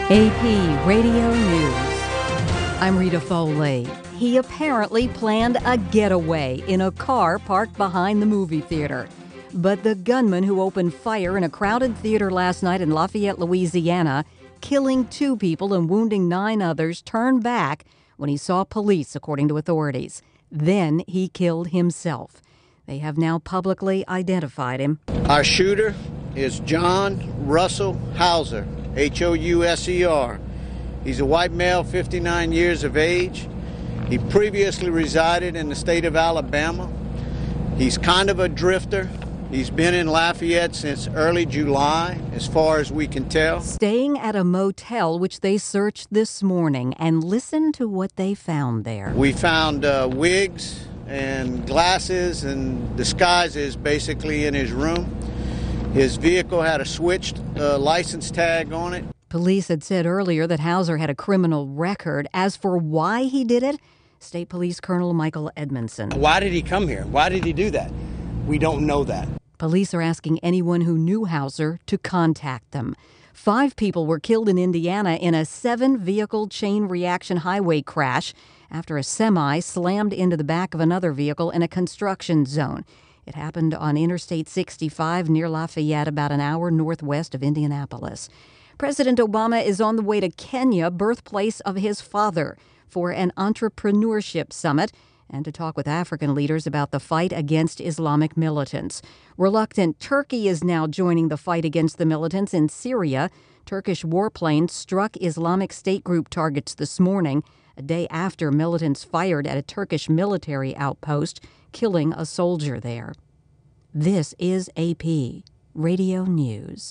AP Radio News. I'm Rita Foley. He apparently planned a getaway in a car parked behind the movie theater. But the gunman who opened fire in a crowded theater last night in Lafayette, Louisiana, killing 2 people and wounding 9 others, turned back when he saw police, according to authorities. Then he killed himself. They have now publicly identified him. Our shooter is John Russell Hauser, Houser. He's a white male, 59 years of age. He previously resided in the state of Alabama. He's kind of a drifter. He's been in Lafayette since early July, as far as we can tell. Staying at a motel, which they searched this morning, and listen to what they found there. We found wigs and glasses and disguises basically in his room. His vehicle had a switched license tag on it. Police had said earlier that Hauser had a criminal record. As for why he did it, State Police Colonel Michael Edmondson. Why did he come here? Why did he do that? We don't know that. Police are asking anyone who knew Hauser to contact them. 5 people were killed in Indiana in a 7-vehicle chain reaction highway crash after a semi slammed into the back of another vehicle in a construction zone. It happened on Interstate 65 near Lafayette, about an hour northwest of Indianapolis. President Obama is on the way to Kenya, birthplace of his father, for an entrepreneurship summit and to talk with African leaders about the fight against Islamic militants. Reluctant Turkey is now joining the fight against the militants in Syria. Turkish warplanes struck Islamic State group targets this morning, a day after militants fired at a Turkish military outpost, killing a soldier there. This is AP Radio News.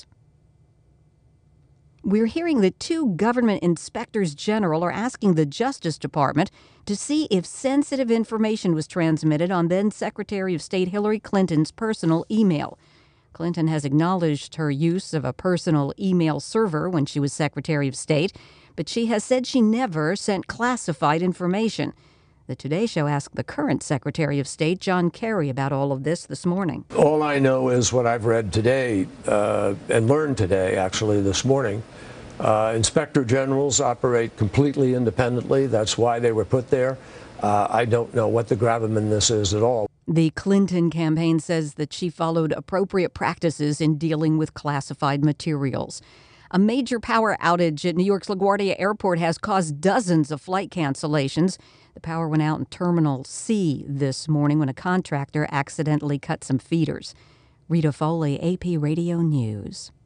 We're hearing that 2 government inspectors general are asking the Justice Department to see if sensitive information was transmitted on then Secretary of State Hillary Clinton's personal email. Clinton has acknowledged her use of a personal email server when she was Secretary of State, but she has said she never sent classified information. The Today Show asked the current Secretary of State, John Kerry, about all of this morning. All I know is what I've read today and learned today, actually, this morning. Inspector generals operate completely independently. That's why they were put there. I don't know what the gravamen this is at all. The Clinton campaign says that she followed appropriate practices in dealing with classified materials. A major power outage at New York's LaGuardia Airport has caused dozens of flight cancellations. The power went out in Terminal C this morning when a contractor accidentally cut some feeders. Rita Foley, AP Radio News.